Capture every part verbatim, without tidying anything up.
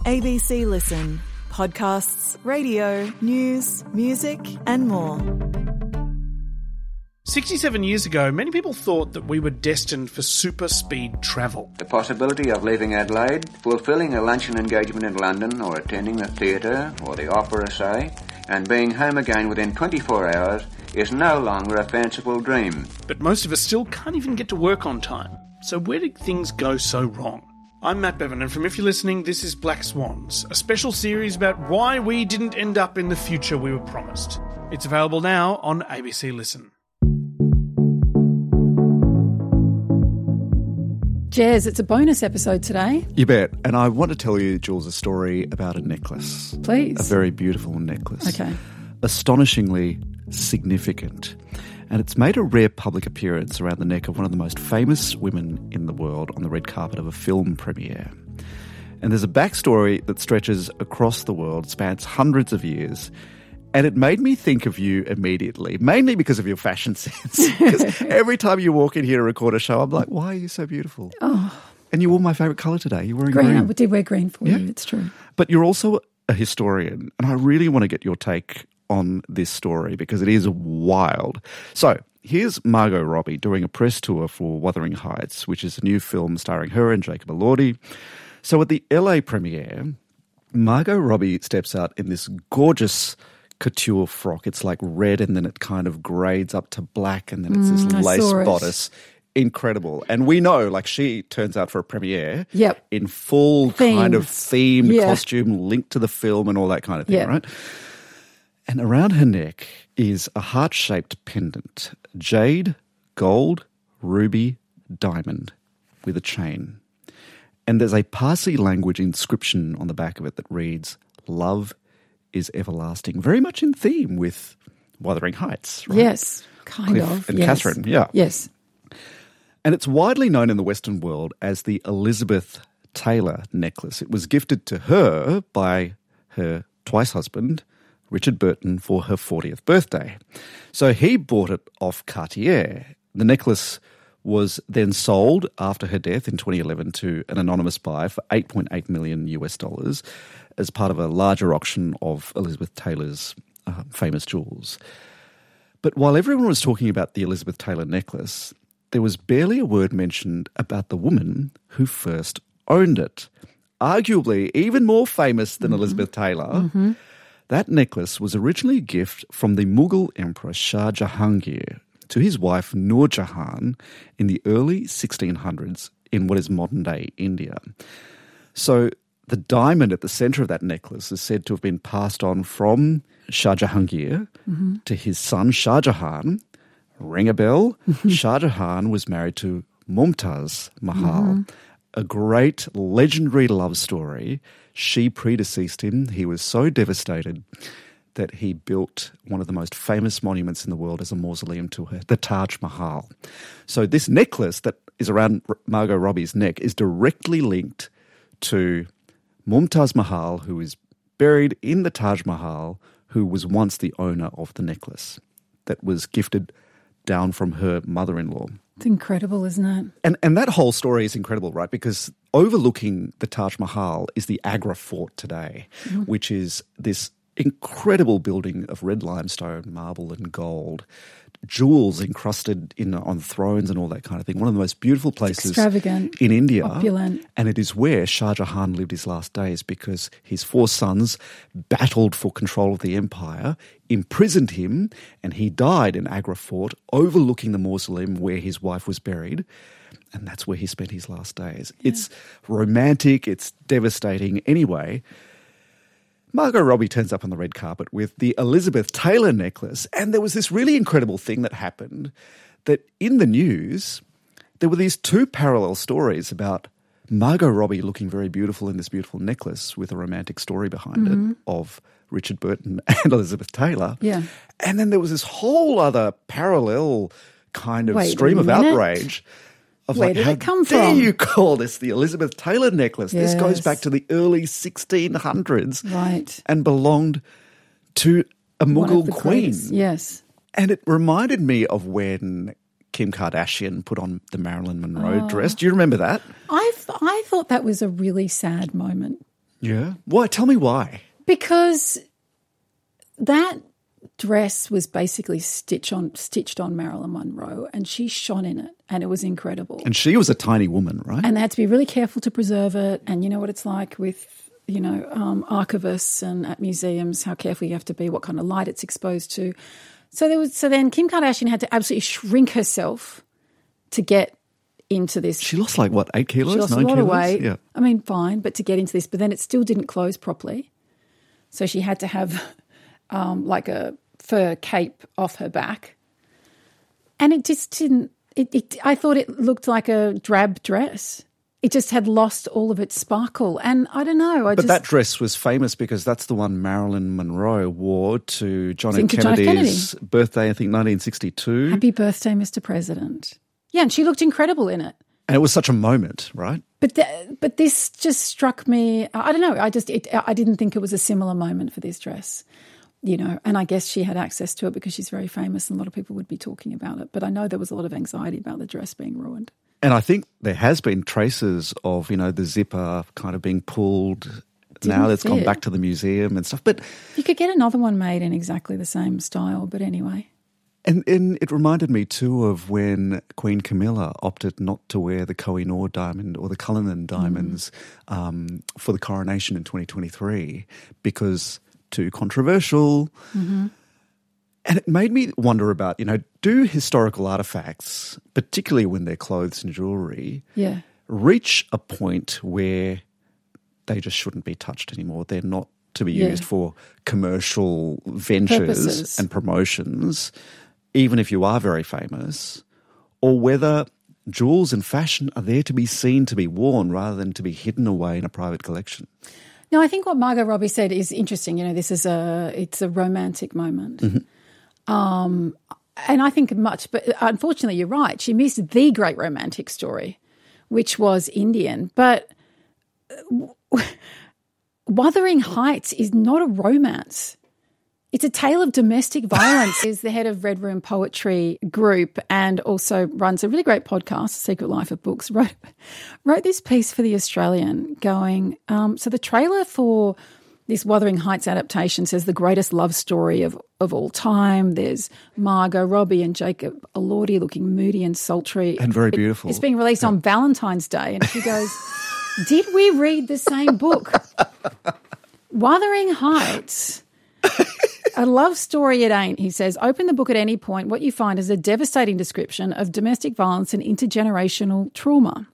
A B C Listen. Podcasts, radio, news, music and more. sixty-seven years ago, many people thought that we were destined for super speed travel. The possibility of leaving Adelaide, fulfilling a luncheon engagement in London or attending the theatre or the opera, say, and being home again within twenty-four hours is no longer a fanciful dream. But most of us still can't even get to work on time. So where did things go so wrong? I'm Matt Bevan, and from If You're Listening, this is Black Swans, a special series about why we didn't end up in the future we were promised. It's available now on A B C Listen. Jez, it's a bonus episode today. You bet. And I want to tell you, Jules, a story about a necklace. Please. A very beautiful necklace. Okay. Astonishingly significant. And it's made a rare public appearance around the neck of one of the most famous women in the world on the red carpet of a film premiere. And there's a backstory that stretches across the world, spans hundreds of years, and it made me think of you immediately, mainly because of your fashion sense. Because every time you walk in here to record a show, I'm like, why are you so beautiful? Oh. And you wore my favourite colour today. You're wearing green. green. I did wear green for yeah. you, it's true. But you're also a historian, and I really want to get your take on this story because it is wild. So here's Margot Robbie doing a press tour for Wuthering Heights, which is a new film starring her and Jacob Elordi. So at the L A premiere, Margot Robbie steps out in this gorgeous couture frock. It's like red and then it kind of grades up to black and then it's Mm, this I lace saw it. bodice. Incredible. And we know, like, she turns out for a premiere Yep. in full Themed. kind of themed Yeah. costume linked to the film and all that kind of thing, Yep. right? And around her neck is a heart-shaped pendant, jade, gold, ruby, diamond, with a chain. And there's a Parsi language inscription on the back of it that reads, "Love is everlasting," very much in theme with Wuthering Heights, right? Yes, kind Cliff of. and yes. Catherine, yeah. Yes. And it's widely known in the Western world as the Elizabeth Taylor necklace. It was gifted to her by her twice husband, Richard Burton, for her fortieth birthday. So he bought it off Cartier. The necklace was then sold after her death in twenty eleven to an anonymous buyer for eight point eight million US dollars as part of a larger auction of Elizabeth Taylor's uh, famous jewels. But while everyone was talking about the Elizabeth Taylor necklace, there was barely a word mentioned about the woman who first owned it. Arguably even more famous than mm-hmm. Elizabeth Taylor, mm-hmm. that necklace was originally a gift from the Mughal Emperor Shah Jahangir to his wife Noor Jahan in the early sixteen hundreds in what is modern-day India. So the diamond at the centre of that necklace is said to have been passed on from Shah Jahangir mm-hmm. to his son Shah Jahan. Ring a bell? Shah Jahan was married to Mumtaz Mahal, mm-hmm. a great legendary love story. She predeceased him. He was so devastated that he built one of the most famous monuments in the world as a mausoleum to her, the Taj Mahal. So this necklace that is around Margot Robbie's neck is directly linked to Mumtaz Mahal, who is buried in the Taj Mahal, who was once the owner of the necklace that was gifted down from her mother-in-law. It's incredible, isn't it? And and that whole story is incredible, right? Because overlooking the Taj Mahal is the Agra Fort today, mm-hmm. which is this incredible building of red limestone, marble and gold, jewels encrusted in on thrones and all that kind of thing. One of the most beautiful places extravagant, in India. Opulent. And it is where Shah Jahan lived his last days because his four sons battled for control of the empire, imprisoned him, and he died in Agra Fort overlooking the mausoleum where his wife was buried. And that's where he spent his last days. Yeah. It's romantic, it's devastating. Anyway, Margot Robbie turns up on the red carpet with the Elizabeth Taylor necklace, and there was this really incredible thing that happened that in the news, there were these two parallel stories about Margot Robbie looking very beautiful in this beautiful necklace with a romantic story behind mm-hmm. it of Richard Burton and Elizabeth Taylor. Yeah. And then there was this whole other parallel kind of Wait stream a of minute. outrage. Of Where like, did how it come dare from? you call this the Elizabeth Taylor necklace? Yes. This goes back to the early sixteen hundreds. Right. And belonged to a One of Mughal the queen. greatest. Yes. And it reminded me of when Kim Kardashian put on the Marilyn Monroe Oh. dress. Do you remember that? I I thought that was a really sad moment. Yeah? Why? Tell me why. Because that dress was basically stitched on stitched on Marilyn Monroe, and she shone in it, and it was incredible. And she was a tiny woman, right? And they had to be really careful to preserve it. And you know what it's like with, you know, um, archivists and at museums, how careful you have to be, what kind of light it's exposed to. So there was. So then Kim Kardashian had to absolutely shrink herself to get into this. She lost like, what, eight kilos, She lost nine a lot kilos? of weight. Yeah. I mean, fine, but to get into this. But then it still didn't close properly. So she had to have um, like a fur cape off her back. And it just didn't, it, it, I thought it looked like a drab dress. It just had lost all of its sparkle. And I don't know. I But just, that dress was famous because that's the one Marilyn Monroe wore to John F. To John F. Kennedy's birthday, I think nineteen sixty-two. Happy birthday, Mister President. Yeah, and she looked incredible in it. And it was such a moment, right? But th- but this just struck me. I don't know. I just it, I didn't think it was a similar moment for this dress, you know. And I guess she had access to it because she's very famous, and a lot of people would be talking about it. But I know there was a lot of anxiety about the dress being ruined. And I think there has been traces of, you know, the zipper kind of being pulled. Didn't now it's gone fit. back to the museum and stuff. But You could get another one made in exactly the same style. But anyway. And, and it reminded me too of when Queen Camilla opted not to wear the Koh-i-Noor diamond or the Cullinan diamonds mm. um, for the coronation in twenty twenty-three because too controversial. Mm-hmm. And it made me wonder about, you know, do historical artifacts, particularly when they're clothes and jewellery, yeah. reach a point where they just shouldn't be touched anymore? They're not to be Yeah. used for commercial ventures Purposes. and promotions, even if you are very famous, or whether jewels and fashion are there to be seen, to be worn, rather than to be hidden away in a private collection. No, I think what Margot Robbie said is interesting. You know, this is a it's a romantic moment. Mm-hmm. Um, and I think much, but unfortunately you're right. She missed the great romantic story, which was Indian. But Wuthering Heights is not a romance. It's a tale of domestic violence. Is the head of Red Room Poetry Group and also runs a really great podcast, Secret Life of Books, wrote, wrote this piece for The Australian going, um, so the trailer for this Wuthering Heights adaptation says the greatest love story of, of all time. There's Margot Robbie and Jacob Elordi looking moody and sultry. And very It- beautiful. It's being released on Valentine's Day. And she goes, did we read the same book? Wuthering Heights... A love story it ain't, he says. Open the book at any point. What you find is a devastating description of domestic violence and intergenerational trauma.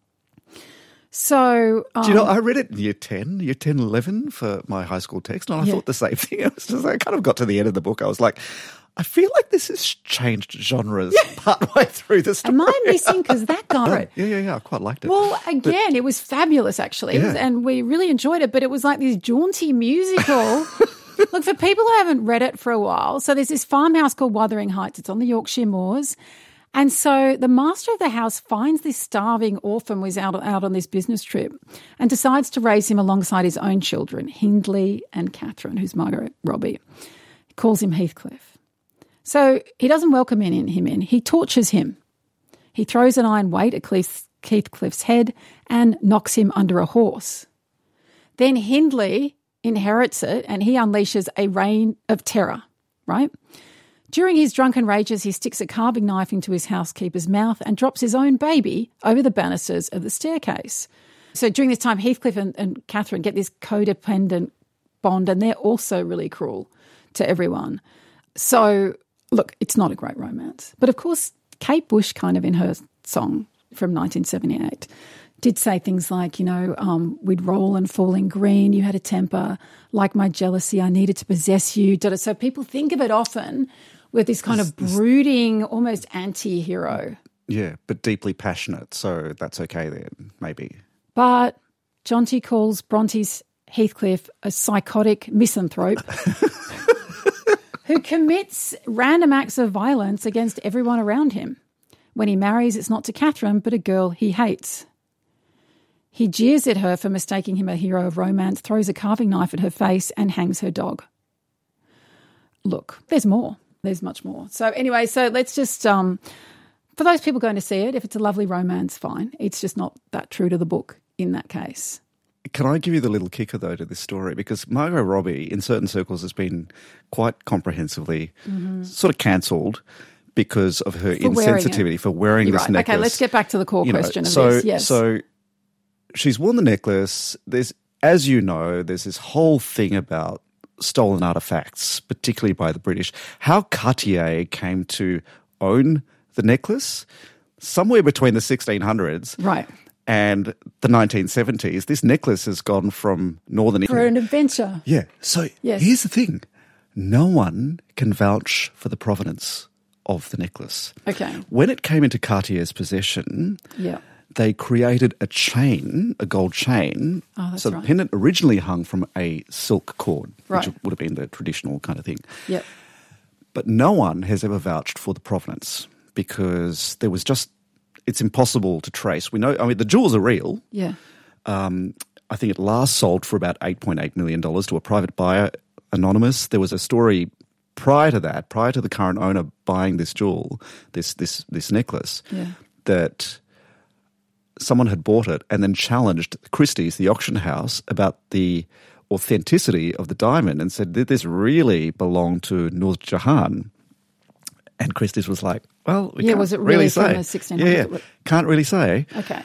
So, um, Do you know, I read it in year ten, year ten, eleven for my high school text, and I Yeah. thought the same thing. I was just, I kind of got to the end of the book. I was like, I feel like this has changed genres partway through the story. am I missing? Because that guy... Yeah, yeah, yeah. I quite liked it. Well, again, it was fabulous, actually, Yeah. and we really enjoyed it, but it was like this jaunty musical. Look, for people who haven't read it for a while, so there's this farmhouse called Wuthering Heights. It's on the Yorkshire Moors. And so the master of the house finds this starving orphan who's out, out on this business trip and decides to raise him alongside his own children, Hindley and Catherine, who's Margot Robbie. He calls him Heathcliff. So he doesn't welcome in, him in. He tortures him. He throws an iron weight at Cleith- Heathcliff's head and knocks him under a horse. Then Hindley inherits it and he unleashes a reign of terror, right? During his drunken rages, he sticks a carving knife into his housekeeper's mouth and drops his own baby over the banisters of the staircase. So during this time, Heathcliff and, and Catherine get this codependent bond and they're also really cruel to everyone. So, look, it's not a great romance. But, of course, Kate Bush kind of in her song from nineteen seventy-eight did say things like, you know, um, we'd roll and fall in green, you had a temper, like my jealousy, I needed to possess you. So people think of it often with this kind of brooding, almost anti-hero. Yeah, but deeply passionate, so that's okay then, maybe. But Jonty calls Bronte's Heathcliff a psychotic misanthrope who commits random acts of violence against everyone around him. When he marries, it's not to Catherine, but a girl he hates. He jeers at her for mistaking him a hero of romance, throws a carving knife at her face and hangs her dog. Look, there's more. There's much more. So anyway, so let's just, um, for those people going to see it, if it's a lovely romance, fine. It's just not that true to the book in that case. can I give you the little kicker, though, to this story? Because Margot Robbie, in certain circles, has been quite comprehensively mm-hmm. sort of cancelled because of her for insensitivity for wearing You're this right. necklace. Okay, let's get back to the core you know, question of so, this. Yes. So she's worn the necklace. There's, as you know, there's this whole thing about stolen artefacts, particularly by the British. How Cartier came to own the necklace, somewhere between the sixteen hundreds right. and the nineteen seventies, this necklace has gone from northern For England. an adventure. Yeah. So Yes. here's the thing. No one can vouch for the provenance of the necklace. Okay. When it came into Cartier's possession, Yeah. they created a chain, a gold chain. Oh, that's so the right. pendant originally hung from a silk cord, Right. which would have been the traditional kind of thing. Yep. But no one has ever vouched for the provenance because there was just, it's impossible to trace. We know, I mean, the jewels are real. Yeah. Um, I think it last sold for about eight point eight million dollars to a private buyer, anonymous. There was a story prior to that, prior to the current owner buying this jewel, this this this necklace, Yeah. that someone had bought it and then challenged Christie's, the auction house, about the authenticity of the diamond and said, did this really belong to Nur Jahan? And Christie's was like, well, we Yeah, can't was it really say. from the sixteen Yeah, hundreds? yeah, can't really say. Okay.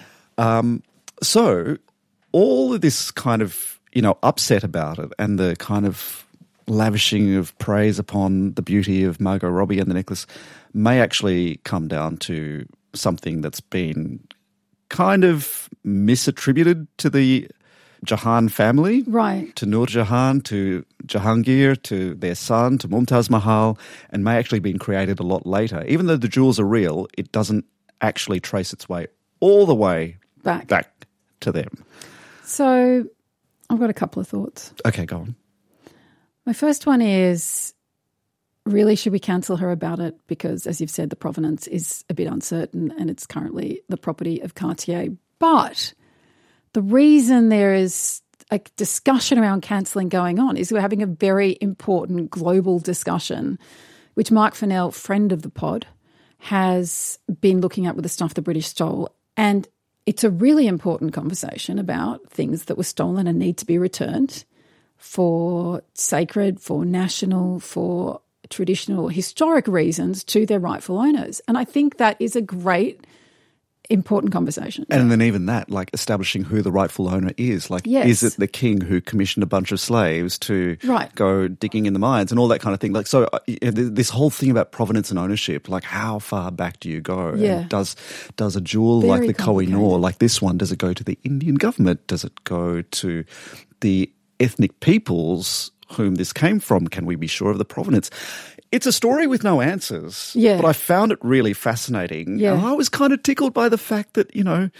So all of this kind of, you know, upset about it and the kind of lavishing of praise upon the beauty of Margot Robbie and the necklace may actually come down to something that's been kind of misattributed to the Jahan family. Right. To Nur Jahan, to Jahangir, to their son, to Mumtaz Mahal, and may actually have been created a lot later. Even though the jewels are real, it doesn't actually trace its way all the way Back. back to them. So I've got a couple of thoughts. Okay, go on. My first one is, really, should we cancel her about it? Because, as you've said, the provenance is a bit uncertain and it's currently the property of Cartier. But the reason there is a discussion around cancelling going on is we're having a very important global discussion, which Mark Fennell, friend of the pod, has been looking at with the stuff the British stole. And it's a really important conversation about things that were stolen and need to be returned for sacred, for national, for traditional, historic reasons to their rightful owners. And I think that is a great, important conversation. And then even that, like establishing who the rightful owner is. Like, Yes. is it the king who commissioned a bunch of slaves to Right. go digging in the mines and all that kind of thing? Like, so uh, y- this whole thing about provenance and ownership, like how far back do you go? Yeah. And does does a jewel Very like the Koh-i-Noor, complicated. like this one, does it go to the Indian government? Does it go to the ethnic peoples whom this came from? Can we be sure of the provenance? It's a story with no answers. Yeah. But I found it really fascinating. Yeah. And I was kind of tickled by the fact that, you know,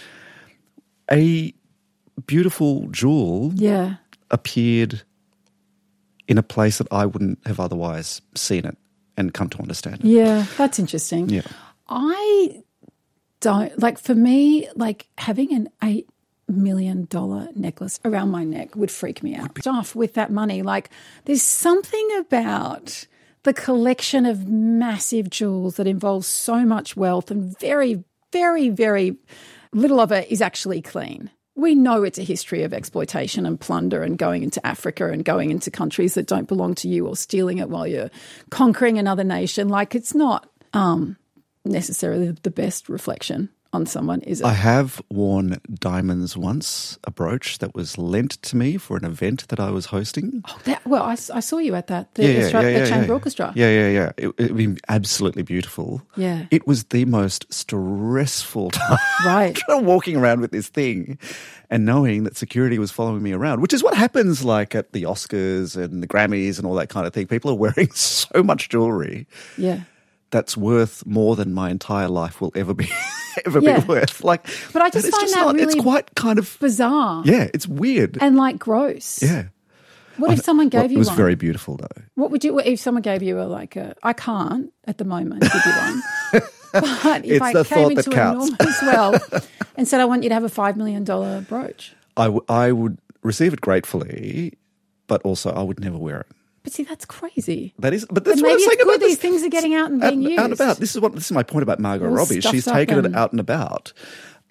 a beautiful jewel Yeah. appeared in a place that I wouldn't have otherwise seen it and come to understand it. Yeah, that's interesting. Yeah. I don't, like for me, like having an eight million dollar necklace around my neck would freak me out. Stuff with that money, like there's something about the collection of massive jewels that involves so much wealth and very, very, very little of it is actually clean. We know it's a history of exploitation and plunder and going into Africa and going into countries that don't belong to you or stealing it while you're conquering another nation. Like it's not um, necessarily the best reflection on someone, is it? I have worn diamonds once, a brooch that was lent to me for an event that I was hosting. Oh, that, well, I, I saw you at that, the, Austra- the Chamber yeah. Orchestra. Yeah, yeah, yeah. It, it was absolutely beautiful. Yeah. It was the most stressful time. Right. Walking around with this thing and knowing that security was following me around, which is what happens like at the Oscars and the Grammys and all that kind of thing. People are wearing so much jewelry Yeah. that's worth more than my entire life will ever be ever Yeah. be worth. Like, But I just it's find that not, really it's quite kind of Bizarre. yeah, it's weird. And like gross. yeah. What if someone gave Well, you it was one? very beautiful though. What would you, if someone gave you a, like a, I can't at the moment give you one. But if It's I the came thought that into counts. enormous wealth and said, I want you to have a five million dollars brooch. I, w- I would receive it gratefully, but also I would never wear it. But see, that's crazy. That is, but that's But what I'm maybe saying it's good about this. these things are getting out and being out, used. out and about. This is what this is my point about Margot All Robbie. stuffed She's up taken it and- out and about,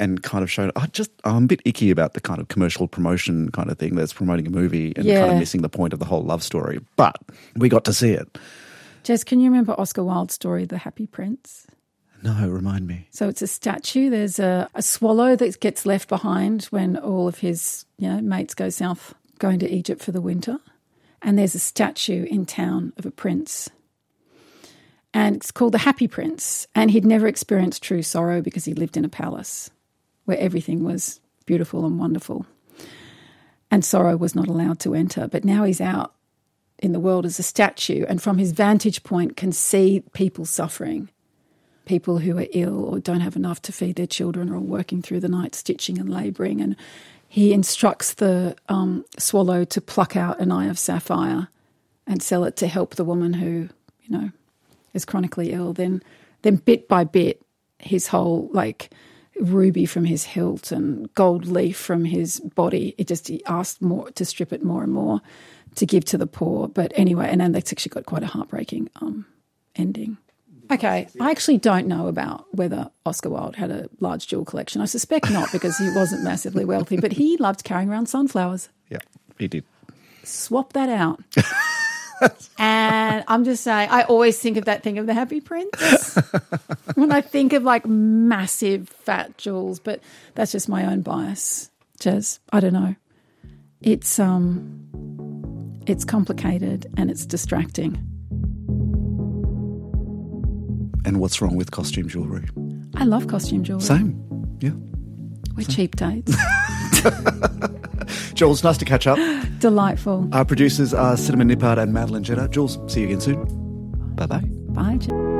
and kind of showed, I just, I'm a bit icky about the kind of commercial promotion kind of thing that's promoting a movie and Yeah. kind of missing the point of the whole love story. But we got to see it. Jess, can you remember Oscar Wilde's story, The Happy Prince? No, remind me. So it's a statue. There's a, a swallow that gets left behind when all of his, you know, mates go south, going to Egypt for the winter. And there's a statue in town of a prince. And it's called The Happy Prince. And he'd never experienced true sorrow because he lived in a palace where everything was beautiful and wonderful. And sorrow was not allowed to enter. But now he's out in the world as a statue and from his vantage point can see people suffering, people who are ill or don't have enough to feed their children or are working through the night stitching and labouring. And he instructs the um, swallow to pluck out an eye of sapphire and sell it to help the woman who, you know, is chronically ill. Then, then bit by bit, his whole, like, ruby from his hilt and gold leaf from his body, it just, he asked more to strip it more and more to give to the poor. But anyway, and then that's actually got quite a heartbreaking um, ending. Okay, I actually don't know about whether Oscar Wilde had a large jewel collection. I suspect not because he wasn't massively wealthy, but he loved carrying around sunflowers. Yeah, he did. Swap that out. And I'm just saying, I always think of that thing of The Happy Prince when I think of like massive fat jewels, but that's just my own bias, Jez. I don't know. It's um, it's complicated and it's distracting. And what's wrong with costume jewellery? I love costume jewellery. Same, yeah. We're cheap dates. Jules, nice to catch up. Delightful. Our producers are Cinnamon Nippard and Madeline Jenner. Jules, see you again soon. Bye-bye. Bye, Jez.